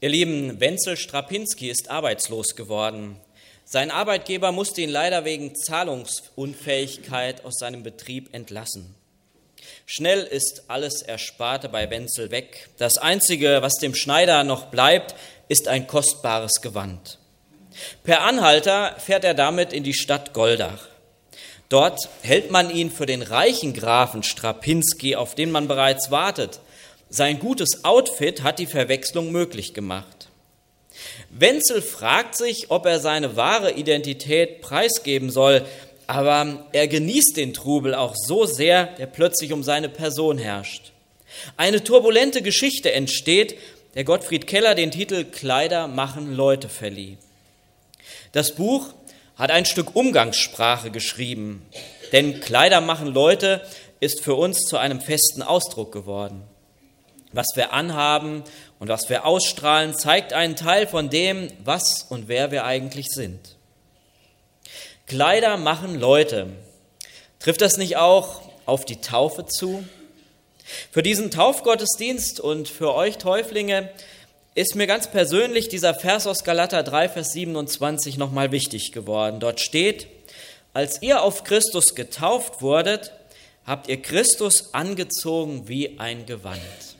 Ihr Lieben, Wenzel Strapinski ist arbeitslos geworden. Sein Arbeitgeber musste ihn leider wegen Zahlungsunfähigkeit aus seinem Betrieb entlassen. Schnell ist alles Ersparte bei Wenzel weg. Das Einzige, was dem Schneider noch bleibt, ist ein kostbares Gewand. Per Anhalter fährt er damit in die Stadt Goldach. Dort hält man ihn für den reichen Grafen Strapinski, auf den man bereits wartet. Sein gutes Outfit hat die Verwechslung möglich gemacht. Wenzel fragt sich, ob er seine wahre Identität preisgeben soll, aber er genießt den Trubel auch so sehr, der plötzlich um seine Person herrscht. Eine turbulente Geschichte entsteht, der Gottfried Keller den Titel »Kleider machen Leute« verlieh. Das Buch hat ein Stück Umgangssprache geschrieben, denn Kleider machen Leute ist für uns zu einem festen Ausdruck geworden. Was wir anhaben und was wir ausstrahlen, zeigt einen Teil von dem, was und wer wir eigentlich sind. Kleider machen Leute. Trifft das nicht auch auf die Taufe zu? Für diesen Taufgottesdienst und für euch Täuflinge ist mir ganz persönlich dieser Vers aus Galater 3, Vers 27 nochmal wichtig geworden. Dort steht: Als ihr auf Christus getauft wurdet, habt ihr Christus angezogen wie ein Gewand.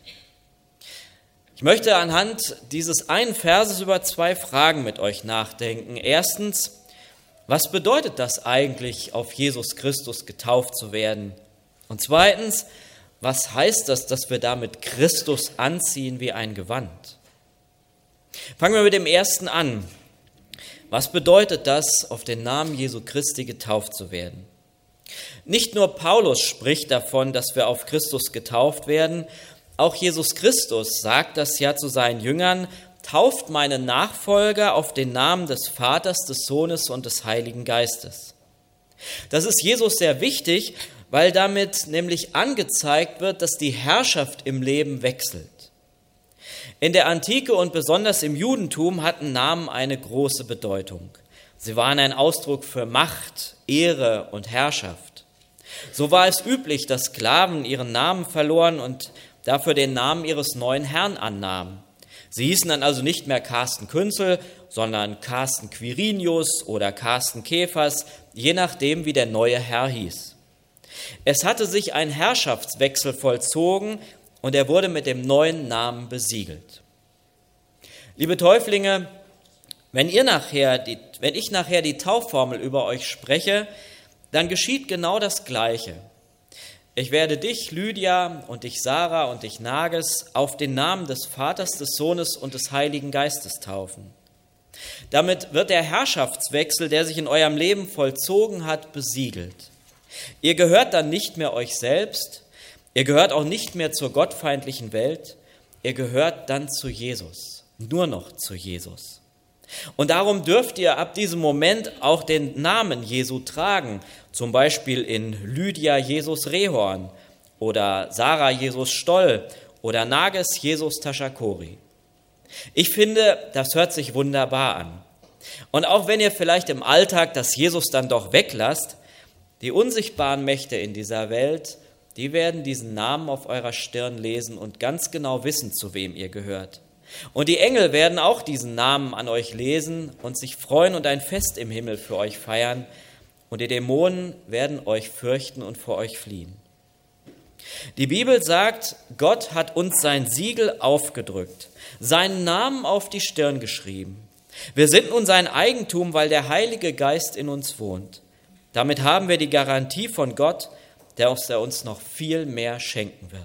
Ich möchte anhand dieses einen Verses über zwei Fragen mit euch nachdenken. Erstens, was bedeutet das eigentlich, auf Jesus Christus getauft zu werden? Und zweitens, was heißt das, dass wir damit Christus anziehen wie ein Gewand? Fangen wir mit dem ersten an. Was bedeutet das, auf den Namen Jesu Christi getauft zu werden? Nicht nur Paulus spricht davon, dass wir auf Christus getauft werden, auch Jesus Christus sagt das ja zu seinen Jüngern: Tauft meine Nachfolger auf den Namen des Vaters, des Sohnes und des Heiligen Geistes. Das ist Jesus sehr wichtig, weil damit nämlich angezeigt wird, dass die Herrschaft im Leben wechselt. In der Antike und besonders im Judentum hatten Namen eine große Bedeutung. Sie waren ein Ausdruck für Macht, Ehre und Herrschaft. So war es üblich, dass Sklaven ihren Namen verloren und dafür den Namen ihres neuen Herrn annahmen. Sie hießen dann also nicht mehr Carsten Künzel, sondern Carsten Quirinius oder Carsten Kephas, je nachdem, wie der neue Herr hieß. Es hatte sich ein Herrschaftswechsel vollzogen und er wurde mit dem neuen Namen besiegelt. Liebe Täuflinge, wenn ich nachher die Taufformel über euch spreche, dann geschieht genau das Gleiche. Ich werde dich, Lydia, und dich, Sarah, und dich, Nages, auf den Namen des Vaters, des Sohnes und des Heiligen Geistes taufen. Damit wird der Herrschaftswechsel, der sich in eurem Leben vollzogen hat, besiegelt. Ihr gehört dann nicht mehr euch selbst, ihr gehört auch nicht mehr zur gottfeindlichen Welt, ihr gehört dann zu Jesus, nur noch zu Jesus. Und darum dürft ihr ab diesem Moment auch den Namen Jesu tragen, zum Beispiel in Lydia Jesus Rehorn oder Sarah Jesus Stoll oder Nages Jesus Tashakori. Ich finde, das hört sich wunderbar an. Und auch wenn ihr vielleicht im Alltag das Jesus dann doch weglasst, die unsichtbaren Mächte in dieser Welt, die werden diesen Namen auf eurer Stirn lesen und ganz genau wissen, zu wem ihr gehört. Und die Engel werden auch diesen Namen an euch lesen und sich freuen und ein Fest im Himmel für euch feiern. Und die Dämonen werden euch fürchten und vor euch fliehen. Die Bibel sagt, Gott hat uns sein Siegel aufgedrückt, seinen Namen auf die Stirn geschrieben. Wir sind nun sein Eigentum, weil der Heilige Geist in uns wohnt. Damit haben wir die Garantie von Gott, dass er uns noch viel mehr schenken wird.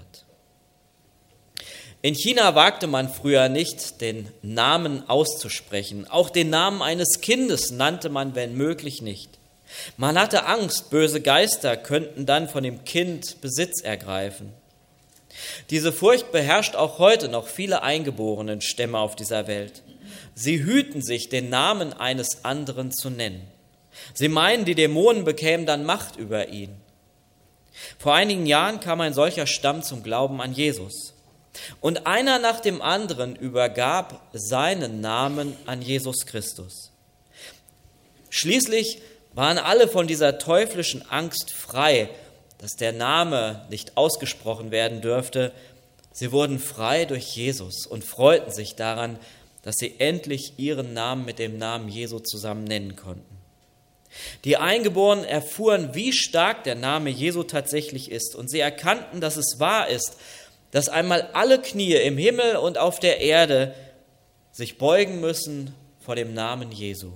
In China wagte man früher nicht, den Namen auszusprechen. Auch den Namen eines Kindes nannte man, wenn möglich, nicht. Man hatte Angst, böse Geister könnten dann von dem Kind Besitz ergreifen. Diese Furcht beherrscht auch heute noch viele eingeborenen Stämme auf dieser Welt. Sie hüten sich, den Namen eines anderen zu nennen. Sie meinen, die Dämonen bekämen dann Macht über ihn. Vor einigen Jahren kam ein solcher Stamm zum Glauben an Jesus. Und einer nach dem anderen übergab seinen Namen an Jesus Christus. Schließlich waren alle von dieser teuflischen Angst frei, dass der Name nicht ausgesprochen werden dürfte. Sie wurden frei durch Jesus und freuten sich daran, dass sie endlich ihren Namen mit dem Namen Jesu zusammen nennen konnten. Die Eingeborenen erfuhren, wie stark der Name Jesu tatsächlich ist, und sie erkannten, dass es wahr ist, dass einmal alle Knie im Himmel und auf der Erde sich beugen müssen vor dem Namen Jesu.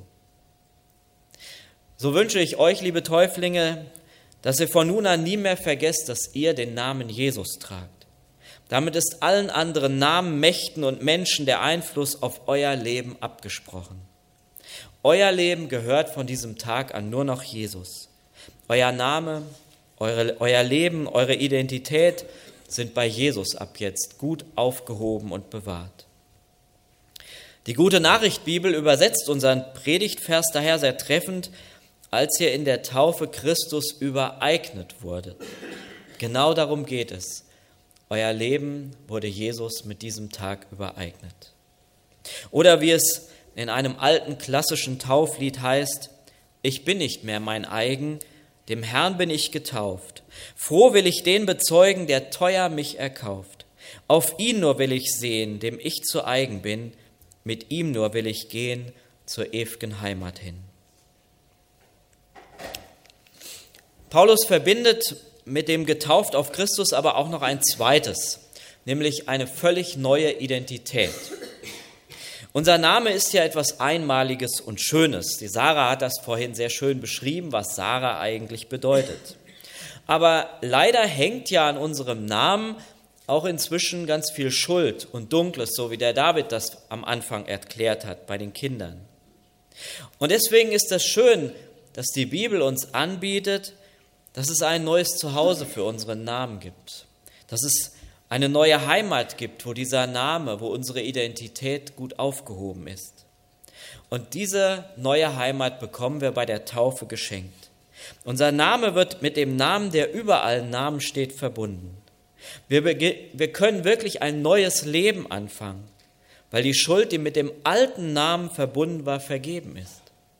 So wünsche ich euch, liebe Täuflinge, dass ihr von nun an nie mehr vergesst, dass ihr den Namen Jesus tragt. Damit ist allen anderen Namen, Mächten und Menschen der Einfluss auf euer Leben abgesprochen. Euer Leben gehört von diesem Tag an nur noch Jesus. Euer Name, euer Leben, eure Identität sind bei Jesus ab jetzt gut aufgehoben und bewahrt. Die Gute-Nachricht-Bibel übersetzt unseren Predigtvers daher sehr treffend, als ihr in der Taufe Christus übereignet wurdet. Genau darum geht es. Euer Leben wurde Jesus mit diesem Tag übereignet. Oder wie es in einem alten klassischen Tauflied heißt: Ich bin nicht mehr mein eigen, dem Herrn bin ich getauft. Froh will ich den bezeugen, der teuer mich erkauft. Auf ihn nur will ich sehen, dem ich zu eigen bin. Mit ihm nur will ich gehen zur ew'gen Heimat hin. Paulus verbindet mit dem getauft auf Christus aber auch noch ein zweites, nämlich eine völlig neue Identität. Unser Name ist ja etwas Einmaliges und Schönes. Die Sarah hat das vorhin sehr schön beschrieben, was Sarah eigentlich bedeutet. Aber leider hängt ja an unserem Namen auch inzwischen ganz viel Schuld und Dunkles, so wie der David das am Anfang erklärt hat bei den Kindern. Und deswegen ist es schön, dass die Bibel uns anbietet, dass es ein neues Zuhause für unseren Namen gibt, dass es eine neue Heimat gibt, wo dieser Name, wo unsere Identität gut aufgehoben ist. Und diese neue Heimat bekommen wir bei der Taufe geschenkt. Unser Name wird mit dem Namen, der über allen Namen steht, verbunden. Wir können wirklich ein neues Leben anfangen, weil die Schuld, die mit dem alten Namen verbunden war, vergeben ist.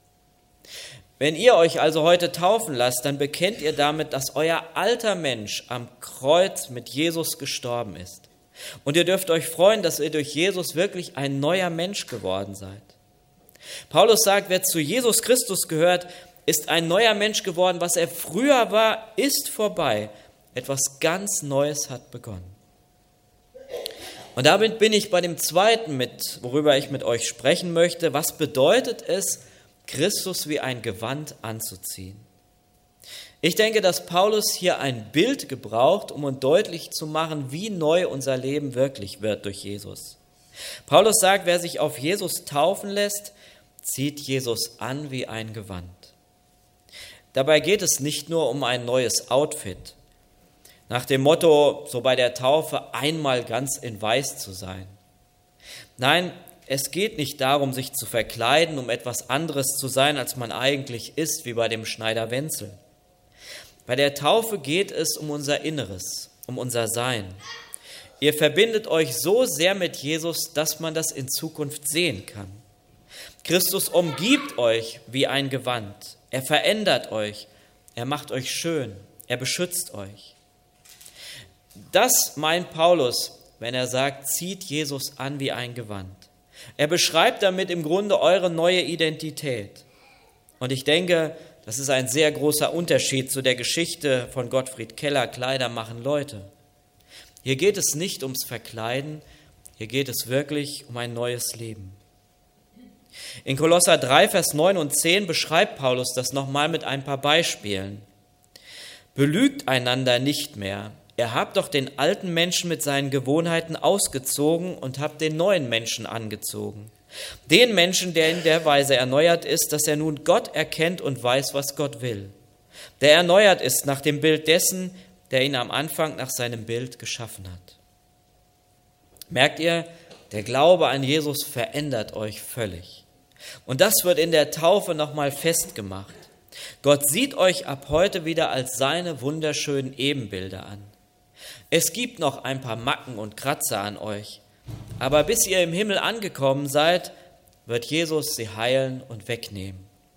Wenn ihr euch also heute taufen lasst, dann bekennt ihr damit, dass euer alter Mensch am Kreuz mit Jesus gestorben ist. Und ihr dürft euch freuen, dass ihr durch Jesus wirklich ein neuer Mensch geworden seid. Paulus sagt, wer zu Jesus Christus gehört, ist ein neuer Mensch geworden. Was er früher war, ist vorbei. Etwas ganz Neues hat begonnen. Und damit bin ich bei dem zweiten, worüber ich mit euch sprechen möchte. Was bedeutet es, Christus wie ein Gewand anzuziehen? Ich denke, dass Paulus hier ein Bild gebraucht, um uns deutlich zu machen, wie neu unser Leben wirklich wird durch Jesus. Paulus sagt, wer sich auf Jesus taufen lässt, zieht Jesus an wie ein Gewand. Dabei geht es nicht nur um ein neues Outfit, nach dem Motto, so bei der Taufe einmal ganz in Weiß zu sein. Nein, es geht nicht darum, sich zu verkleiden, um etwas anderes zu sein, als man eigentlich ist, wie bei dem Schneider Wenzel. Bei der Taufe geht es um unser Inneres, um unser Sein. Ihr verbindet euch so sehr mit Jesus, dass man das in Zukunft sehen kann. Christus umgibt euch wie ein Gewand. Er verändert euch. Er macht euch schön. Er beschützt euch. Das meint Paulus, wenn er sagt, zieht Jesus an wie ein Gewand. Er beschreibt damit im Grunde eure neue Identität. Und ich denke, das ist ein sehr großer Unterschied zu der Geschichte von Gottfried Keller, Kleider machen Leute. Hier geht es nicht ums Verkleiden, hier geht es wirklich um ein neues Leben. In Kolosser 3, Vers 9 und 10 beschreibt Paulus das nochmal mit ein paar Beispielen. Belügt einander nicht mehr. Ihr habt doch den alten Menschen mit seinen Gewohnheiten ausgezogen und habt den neuen Menschen angezogen. Den Menschen, der in der Weise erneuert ist, dass er nun Gott erkennt und weiß, was Gott will. Der erneuert ist nach dem Bild dessen, der ihn am Anfang nach seinem Bild geschaffen hat. Merkt ihr, der Glaube an Jesus verändert euch völlig. Und das wird in der Taufe nochmal festgemacht. Gott sieht euch ab heute wieder als seine wunderschönen Ebenbilder an. Es gibt noch ein paar Macken und Kratzer an euch, aber bis ihr im Himmel angekommen seid, wird Jesus sie heilen und wegnehmen.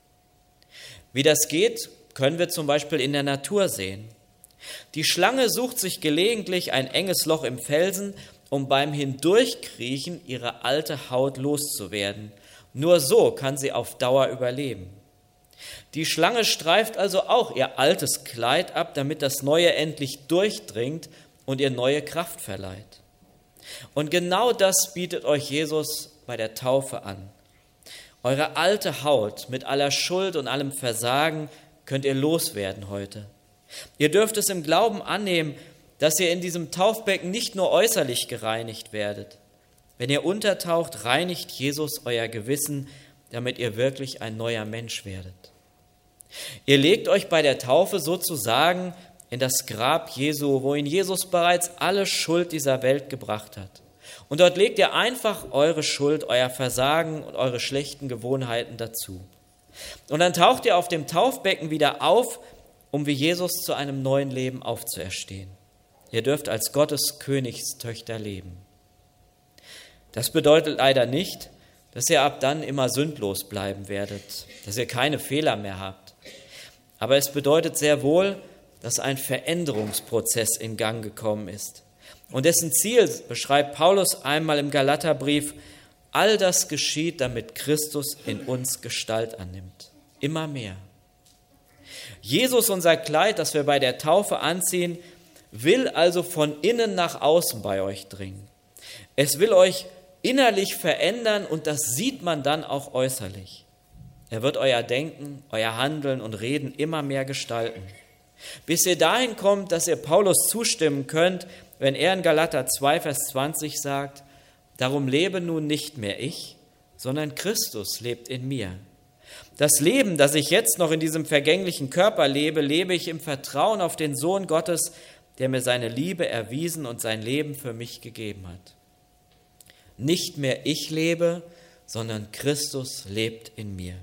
Wie das geht, können wir zum Beispiel in der Natur sehen. Die Schlange sucht sich gelegentlich ein enges Loch im Felsen, um beim Hindurchkriechen ihre alte Haut loszuwerden. Nur so kann sie auf Dauer überleben. Die Schlange streift also auch ihr altes Kleid ab, damit das Neue endlich durchdringt und ihr neue Kraft verleiht. Und genau das bietet euch Jesus bei der Taufe an. Eure alte Haut mit aller Schuld und allem Versagen könnt ihr loswerden heute. Ihr dürft es im Glauben annehmen, dass ihr in diesem Taufbecken nicht nur äußerlich gereinigt werdet. Wenn ihr untertaucht, reinigt Jesus euer Gewissen, damit ihr wirklich ein neuer Mensch werdet. Ihr legt euch bei der Taufe sozusagen in das Grab Jesu, wohin Jesus bereits alle Schuld dieser Welt gebracht hat. Und dort legt ihr einfach eure Schuld, euer Versagen und eure schlechten Gewohnheiten dazu. Und dann taucht ihr auf dem Taufbecken wieder auf, um wie Jesus zu einem neuen Leben aufzuerstehen. Ihr dürft als Gottes Königstöchter leben. Das bedeutet leider nicht, dass ihr ab dann immer sündlos bleiben werdet, dass ihr keine Fehler mehr habt. Aber es bedeutet sehr wohl, dass ein Veränderungsprozess in Gang gekommen ist. Und dessen Ziel beschreibt Paulus einmal im Galaterbrief: All das geschieht, damit Christus in uns Gestalt annimmt. Immer mehr. Jesus, unser Kleid, das wir bei der Taufe anziehen, will also von innen nach außen bei euch dringen. Es will euch innerlich verändern und das sieht man dann auch äußerlich. Er wird euer Denken, euer Handeln und Reden immer mehr gestalten. Bis ihr dahin kommt, dass ihr Paulus zustimmen könnt, wenn er in Galater 2, Vers 20 sagt: Darum lebe nun nicht mehr ich, sondern Christus lebt in mir. Das Leben, das ich jetzt noch in diesem vergänglichen Körper lebe, lebe ich im Vertrauen auf den Sohn Gottes, der mir seine Liebe erwiesen und sein Leben für mich gegeben hat. Nicht mehr ich lebe, sondern Christus lebt in mir.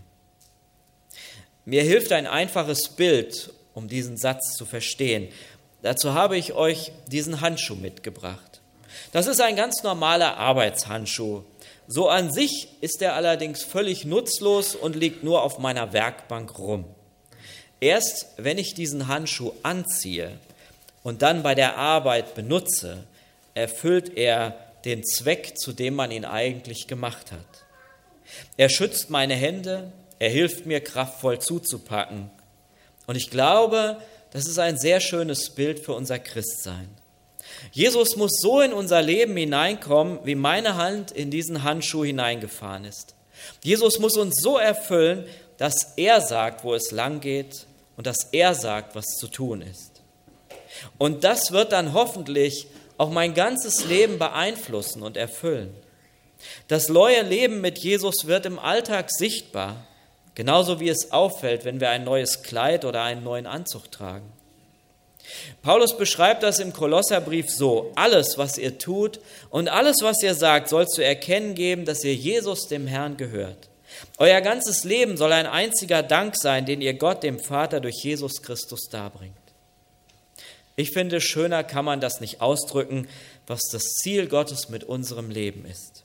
Mir hilft ein einfaches Bild, um diesen Satz zu verstehen. Dazu habe ich euch diesen Handschuh mitgebracht. Das ist ein ganz normaler Arbeitshandschuh. So an sich ist er allerdings völlig nutzlos und liegt nur auf meiner Werkbank rum. Erst wenn ich diesen Handschuh anziehe und dann bei der Arbeit benutze, erfüllt er den Zweck, zu dem man ihn eigentlich gemacht hat. Er schützt meine Hände, er hilft mir, kraftvoll zuzupacken. Und ich glaube, das ist ein sehr schönes Bild für unser Christsein. Jesus muss so in unser Leben hineinkommen, wie meine Hand in diesen Handschuh hineingefahren ist. Jesus muss uns so erfüllen, dass er sagt, wo es lang geht und dass er sagt, was zu tun ist. Und das wird dann hoffentlich auch mein ganzes Leben beeinflussen und erfüllen. Das neue Leben mit Jesus wird im Alltag sichtbar, genauso wie es auffällt, wenn wir ein neues Kleid oder einen neuen Anzug tragen. Paulus beschreibt das im Kolosserbrief so: Alles, was ihr tut und alles, was ihr sagt, soll zu erkennen geben, dass ihr Jesus, dem Herrn, gehört. Euer ganzes Leben soll ein einziger Dank sein, den ihr Gott, dem Vater, durch Jesus Christus darbringt. Ich finde, schöner kann man das nicht ausdrücken, was das Ziel Gottes mit unserem Leben ist.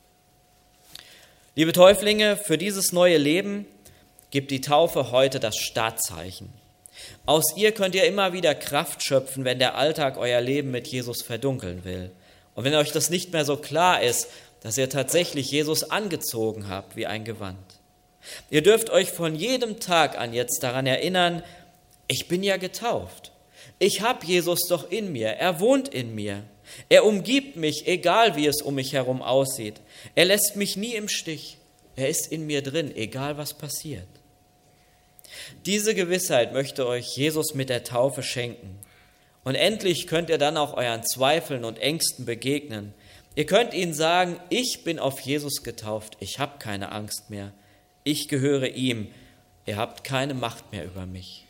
Liebe Täuflinge, für dieses neue Leben gibt die Taufe heute das Startzeichen. Aus ihr könnt ihr immer wieder Kraft schöpfen, wenn der Alltag euer Leben mit Jesus verdunkeln will. Und wenn euch das nicht mehr so klar ist, dass ihr tatsächlich Jesus angezogen habt wie ein Gewand. Ihr dürft euch von jedem Tag an jetzt daran erinnern: Ich bin ja getauft. Ich habe Jesus doch in mir. Er wohnt in mir. Er umgibt mich, egal wie es um mich herum aussieht. Er lässt mich nie im Stich. Er ist in mir drin, egal was passiert. Diese Gewissheit möchte euch Jesus mit der Taufe schenken. Und endlich könnt ihr dann auch euren Zweifeln und Ängsten begegnen. Ihr könnt ihnen sagen: Ich bin auf Jesus getauft. Ich habe keine Angst mehr. Ich gehöre ihm. Ihr habt keine Macht mehr über mich.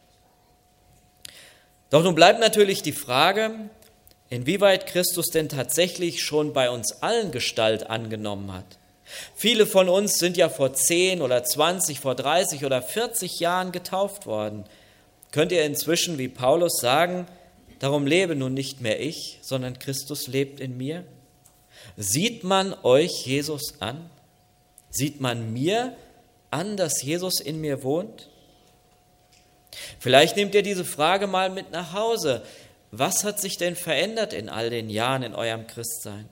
Doch nun bleibt natürlich die Frage, inwieweit Christus denn tatsächlich schon bei uns allen Gestalt angenommen hat. Viele von uns sind ja vor 10 oder 20, vor 30 oder 40 Jahren getauft worden. Könnt ihr inzwischen wie Paulus sagen: Darum lebe nun nicht mehr ich, sondern Christus lebt in mir? Sieht man euch Jesus an? Sieht man mir an, dass Jesus in mir wohnt? Vielleicht nehmt ihr diese Frage mal mit nach Hause. was hat sich denn verändert in all den Jahren in eurem Christsein?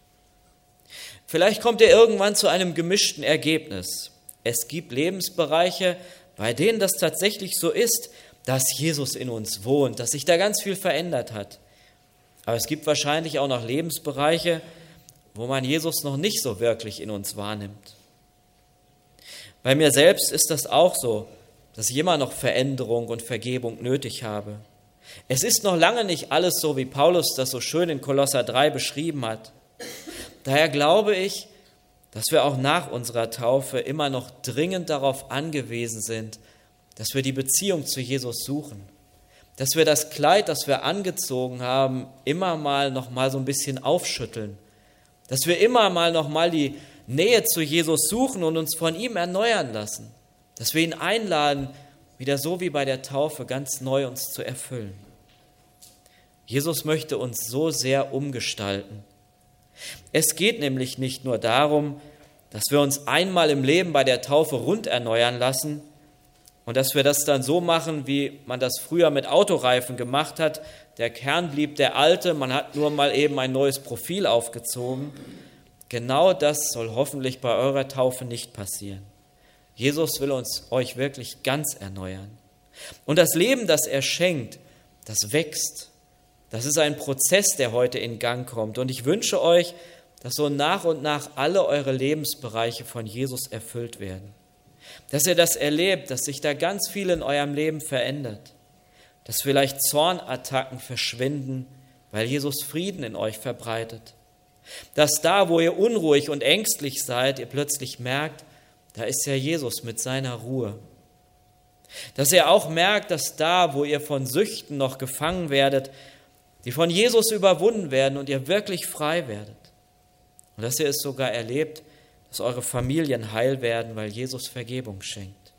Vielleicht kommt ihr irgendwann zu einem gemischten Ergebnis. Es gibt Lebensbereiche, bei denen das tatsächlich so ist, dass Jesus in uns wohnt, dass sich da ganz viel verändert hat. Aber es gibt wahrscheinlich auch noch Lebensbereiche, wo man Jesus noch nicht so wirklich in uns wahrnimmt. Bei mir selbst ist das auch so, dass ich immer noch Veränderung und Vergebung nötig habe. Es ist noch lange nicht alles so, wie Paulus das so schön in Kolosser 3 beschrieben hat. Daher glaube ich, dass wir auch nach unserer Taufe immer noch dringend darauf angewiesen sind, dass wir die Beziehung zu Jesus suchen, dass wir das Kleid, das wir angezogen haben, immer mal noch mal so ein bisschen aufschütteln, dass wir immer mal noch mal die Nähe zu Jesus suchen und uns von ihm erneuern lassen, dass wir ihn einladen, wieder so wie bei der Taufe ganz neu uns zu erfüllen. Jesus möchte uns so sehr umgestalten. Es geht nämlich nicht nur darum, dass wir uns einmal im Leben bei der Taufe rund erneuern lassen und dass wir das dann so machen, wie man das früher mit Autoreifen gemacht hat. Der Kern blieb der alte, man hat nur mal eben ein neues Profil aufgezogen. Genau das soll hoffentlich bei eurer Taufe nicht passieren. Jesus will euch wirklich ganz erneuern. Und das Leben, das er schenkt, das wächst. Das ist ein Prozess, der heute in Gang kommt. Und ich wünsche euch, dass so nach und nach alle eure Lebensbereiche von Jesus erfüllt werden. Dass ihr das erlebt, dass sich da ganz viel in eurem Leben verändert. Dass vielleicht Zornattacken verschwinden, weil Jesus Frieden in euch verbreitet. Dass da, wo ihr unruhig und ängstlich seid, ihr plötzlich merkt, da ist ja Jesus mit seiner Ruhe. Dass ihr auch merkt, dass da, wo ihr von Süchten noch gefangen werdet, die von Jesus überwunden werden und ihr wirklich frei werdet. Und dass ihr es sogar erlebt, dass eure Familien heil werden, weil Jesus Vergebung schenkt.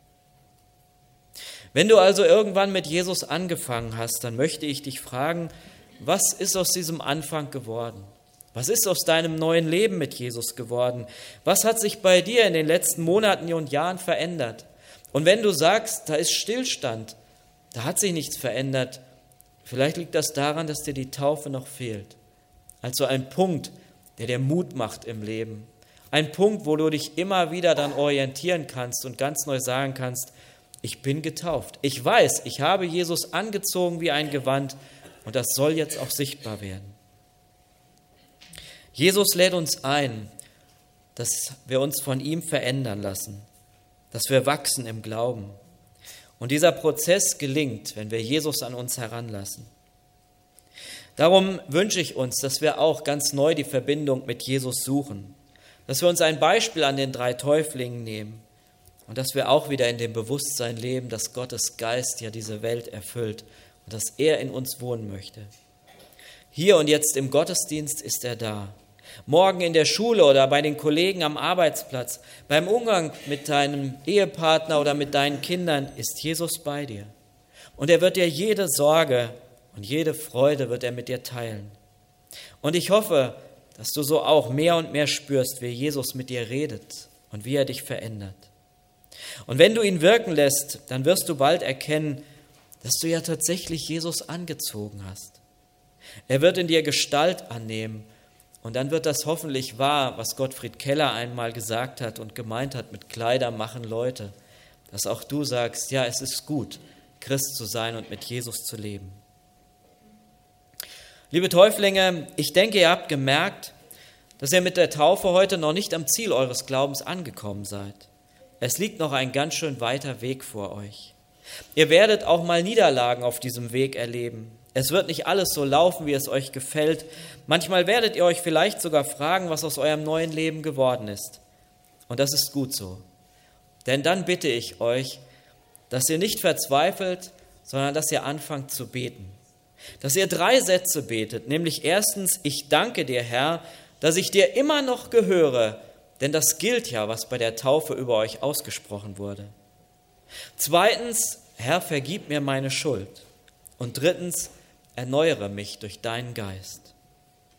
Wenn du also irgendwann mit Jesus angefangen hast, dann möchte ich dich fragen, was ist aus diesem Anfang geworden? Was ist aus deinem neuen Leben mit Jesus geworden? Was hat sich bei dir in den letzten Monaten und Jahren verändert? Und wenn du sagst, da ist Stillstand, da hat sich nichts verändert, vielleicht liegt das daran, dass dir die Taufe noch fehlt. Also ein Punkt, der dir Mut macht im Leben. Ein Punkt, wo du dich immer wieder dann orientieren kannst und ganz neu sagen kannst, ich bin getauft. Ich weiß, ich habe Jesus angezogen wie ein Gewand und das soll jetzt auch sichtbar werden. Jesus lädt uns ein, dass wir uns von ihm verändern lassen, dass wir wachsen im Glauben. Und dieser Prozess gelingt, wenn wir Jesus an uns heranlassen. Darum wünsche ich uns, dass wir auch ganz neu die Verbindung mit Jesus suchen, dass wir uns ein Beispiel an den 3 Täuflingen nehmen und dass wir auch wieder in dem Bewusstsein leben, dass Gottes Geist ja diese Welt erfüllt und dass er in uns wohnen möchte. Hier und jetzt im Gottesdienst ist er da. Morgen in der Schule oder bei den Kollegen am Arbeitsplatz, beim Umgang mit deinem Ehepartner oder mit deinen Kindern ist Jesus bei dir. Und er wird dir jede Sorge und jede Freude wird er mit dir teilen. Und ich hoffe, dass du so auch mehr und mehr spürst, wie Jesus mit dir redet und wie er dich verändert. Und wenn du ihn wirken lässt, dann wirst du bald erkennen, dass du ja tatsächlich Jesus angezogen hast. Er wird in dir Gestalt annehmen und dann wird das hoffentlich wahr, was Gottfried Keller einmal gesagt hat und gemeint hat, mit Kleider machen Leute, dass auch du sagst, ja, es ist gut, Christ zu sein und mit Jesus zu leben. Liebe Täuflinge, ich denke, ihr habt gemerkt, dass ihr mit der Taufe heute noch nicht am Ziel eures Glaubens angekommen seid. Es liegt noch ein ganz schön weiter Weg vor euch. Ihr werdet auch mal Niederlagen auf diesem Weg erleben. Es wird nicht alles so laufen, wie es euch gefällt. Manchmal werdet ihr euch vielleicht sogar fragen, was aus eurem neuen Leben geworden ist. Und das ist gut so. Denn dann bitte ich euch, dass ihr nicht verzweifelt, sondern dass ihr anfangt zu beten. Dass ihr 3 Sätze betet, nämlich erstens, ich danke dir, Herr, dass ich dir immer noch gehöre, denn das gilt ja, was bei der Taufe über euch ausgesprochen wurde. Zweitens, Herr, vergib mir meine Schuld. Und drittens, erneuere mich durch deinen Geist.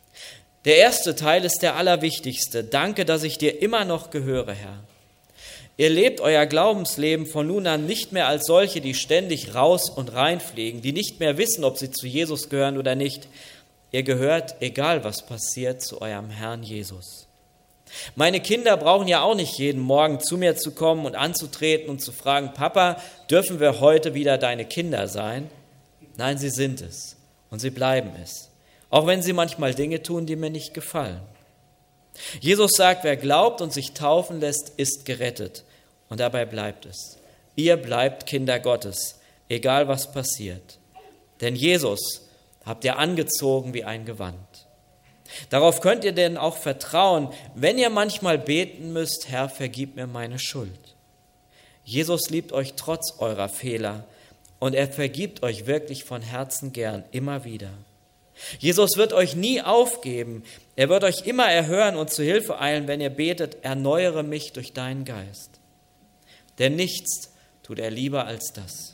Der erste Teil ist der allerwichtigste. Danke, dass ich dir immer noch gehöre, Herr. Ihr lebt euer Glaubensleben von nun an nicht mehr als solche, die ständig raus und reinfliegen, die nicht mehr wissen, ob sie zu Jesus gehören oder nicht. Ihr gehört, egal was passiert, zu eurem Herrn Jesus. Meine Kinder brauchen ja auch nicht jeden Morgen zu mir zu kommen und anzutreten und zu fragen, Papa, dürfen wir heute wieder deine Kinder sein? Nein, sie sind es und sie bleiben es, auch wenn sie manchmal Dinge tun, die mir nicht gefallen. Jesus sagt, wer glaubt und sich taufen lässt, ist gerettet. Und dabei bleibt es. Ihr bleibt Kinder Gottes, egal was passiert. Denn Jesus habt ihr angezogen wie ein Gewand. Darauf könnt ihr denn auch vertrauen, wenn ihr manchmal beten müsst, Herr, vergib mir meine Schuld. Jesus liebt euch trotz eurer Fehler und er vergibt euch wirklich von Herzen gern, immer wieder. Jesus wird euch nie aufgeben. Er wird euch immer erhören und zu Hilfe eilen, wenn ihr betet, erneuere mich durch deinen Geist. Denn nichts tut er lieber als das.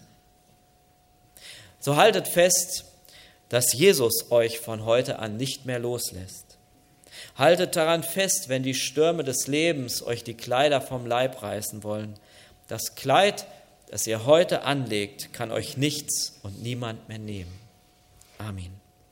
So haltet fest, dass Jesus euch von heute an nicht mehr loslässt. Haltet daran fest, wenn die Stürme des Lebens euch die Kleider vom Leib reißen wollen. Das Kleid, das ihr heute anlegt, kann euch nichts und niemand mehr nehmen. Amen.